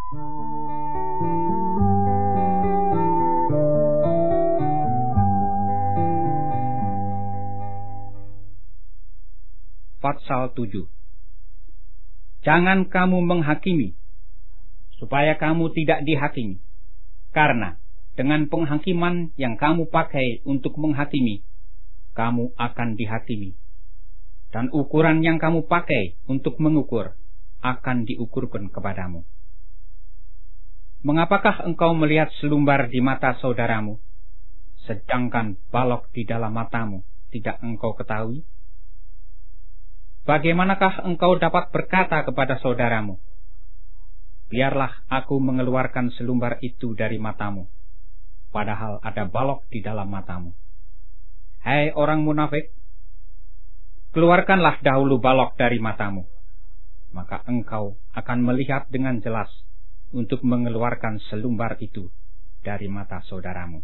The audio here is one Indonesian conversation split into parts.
Pasal 7. Jangan kamu menghakimi, supaya kamu tidak dihakimi. Karena dengan penghakiman yang kamu pakai untuk menghakimi, kamu akan dihakimi. Dan ukuran yang kamu pakai untuk mengukur, akan diukurkan kepadamu. Mengapakah engkau melihat selumbar di mata saudaramu, sedangkan balok di dalam matamu tidak engkau ketahui? Bagaimanakah engkau dapat berkata kepada saudaramu, biarlah aku mengeluarkan selumbar itu dari matamu, padahal ada balok di dalam matamu? Hai orang munafik, keluarkanlah dahulu balok dari matamu, maka engkau akan melihat dengan jelas untuk mengeluarkan selumbar itu dari mata saudaramu.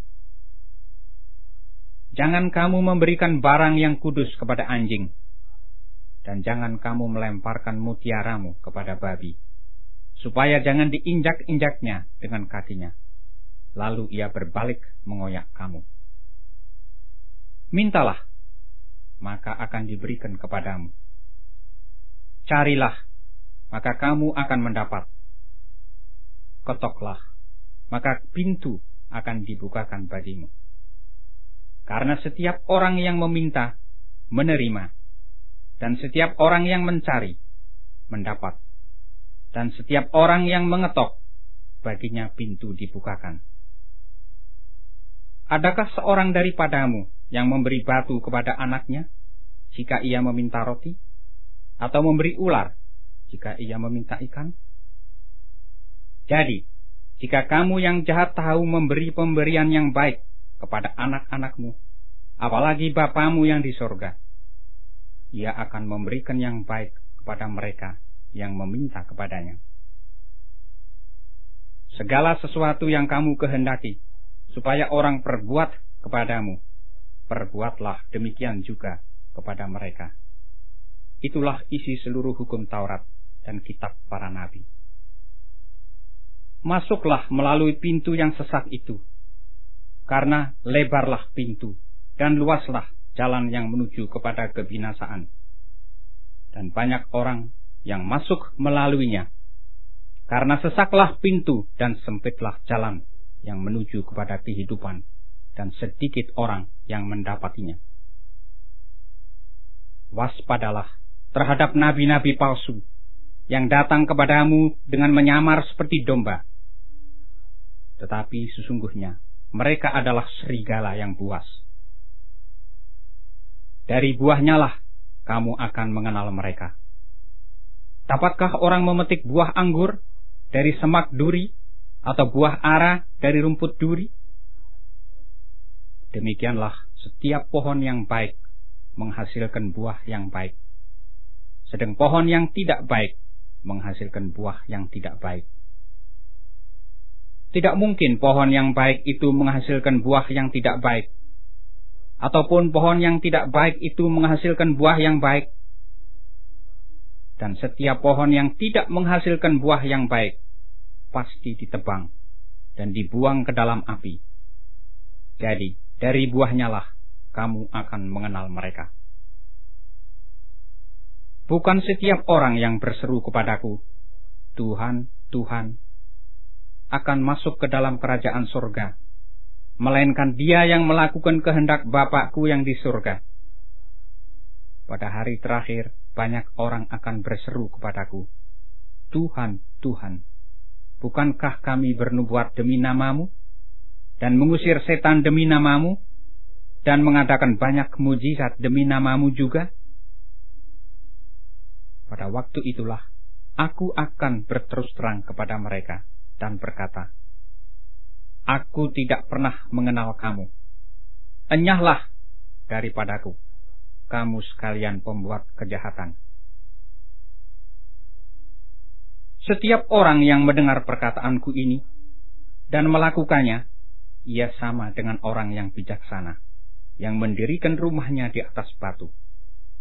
Jangan kamu memberikan barang yang kudus kepada anjing, dan jangan kamu melemparkan mutiaramu kepada babi, supaya jangan diinjak-injaknya dengan kakinya, lalu ia berbalik mengoyak kamu. Mintalah, maka akan diberikan kepadamu. Carilah, maka kamu akan mendapat. Ketoklah, maka pintu akan dibukakan bagimu. Karena setiap orang yang meminta, menerima, dan setiap orang yang mencari, mendapat. Dan setiap orang yang mengetok, baginya pintu dibukakan. Adakah seorang daripadamu yang memberi batu kepada anaknya, jika ia meminta roti? Atau memberi ular, jika ia meminta ikan? Jadi, jika kamu yang jahat tahu memberi pemberian yang baik kepada anak-anakmu, apalagi Bapamu yang di sorga, ia akan memberikan yang baik kepada mereka yang meminta kepadanya. Segala sesuatu yang kamu kehendaki, supaya orang perbuat kepadamu, perbuatlah demikian juga kepada mereka. Itulah isi seluruh hukum Taurat dan kitab para nabi. Masuklah melalui pintu yang sesat itu, karena lebarlah pintu dan luaslah jalan yang menuju kepada kebinasaan, dan banyak orang yang masuk melaluinya. Karena sesaklah pintu dan sempitlah jalan yang menuju kepada kehidupan, dan sedikit orang yang mendapatinya. Waspadalah terhadap nabi-nabi palsu yang datang kepadamu dengan menyamar seperti domba, tetapi sesungguhnya mereka adalah serigala yang buas. Dari buahnya lah kamu akan mengenal mereka. Dapatkah orang memetik buah anggur dari semak duri, atau buah ara dari rumput duri? Demikianlah setiap pohon yang baik menghasilkan buah yang baik, sedang pohon yang tidak baik menghasilkan buah yang tidak baik. Tidak mungkin pohon yang baik itu menghasilkan buah yang tidak baik, ataupun pohon yang tidak baik itu menghasilkan buah yang baik. Dan setiap pohon yang tidak menghasilkan buah yang baik pasti ditebang dan dibuang ke dalam api. Jadi dari buahnya lah kamu akan mengenal mereka. Bukan setiap orang yang berseru kepadaku, Tuhan, Tuhan, akan masuk ke dalam kerajaan surga, melainkan dia yang melakukan kehendak Bapakku yang di surga. Pada hari terakhir, banyak orang akan berseru kepadaku, Tuhan, Tuhan, bukankah kami bernubuat demi namamu, dan mengusir setan demi namamu, dan mengadakan banyak mujizat demi namamu juga? Pada waktu itulah, aku akan berterus terang kepada mereka, dan berkata, Aku tidak pernah mengenal kamu. Enyahlah daripadaku, kamu sekalian pembuat kejahatan. Setiap orang yang mendengar perkataanku ini dan melakukannya, ia sama dengan orang yang bijaksana, yang mendirikan rumahnya di atas batu.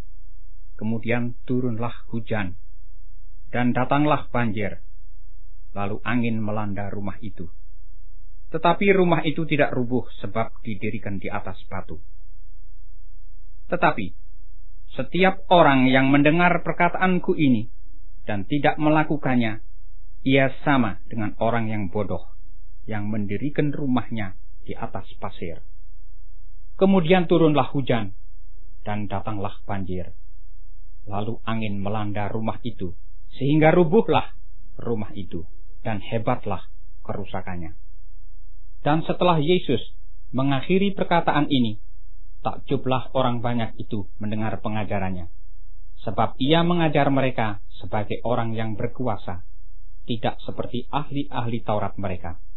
Kemudian turunlah hujan, dan datanglah banjir, lalu angin melanda rumah itu. Tetapi rumah itu tidak rubuh sebab didirikan di atas batu. Tetapi setiap orang yang mendengar perkataanku ini dan tidak melakukannya, ia sama dengan orang yang bodoh, yang mendirikan rumahnya di atas pasir. Kemudian turunlah hujan, dan datanglah banjir. Lalu angin melanda rumah itu, sehingga rubuhlah rumah itu, dan hebatlah kerusakannya. Dan setelah Yesus mengakhiri perkataan ini, takjublah orang banyak itu mendengar pengajarannya. Sebab ia mengajar mereka sebagai orang yang berkuasa, tidak seperti ahli-ahli Taurat mereka.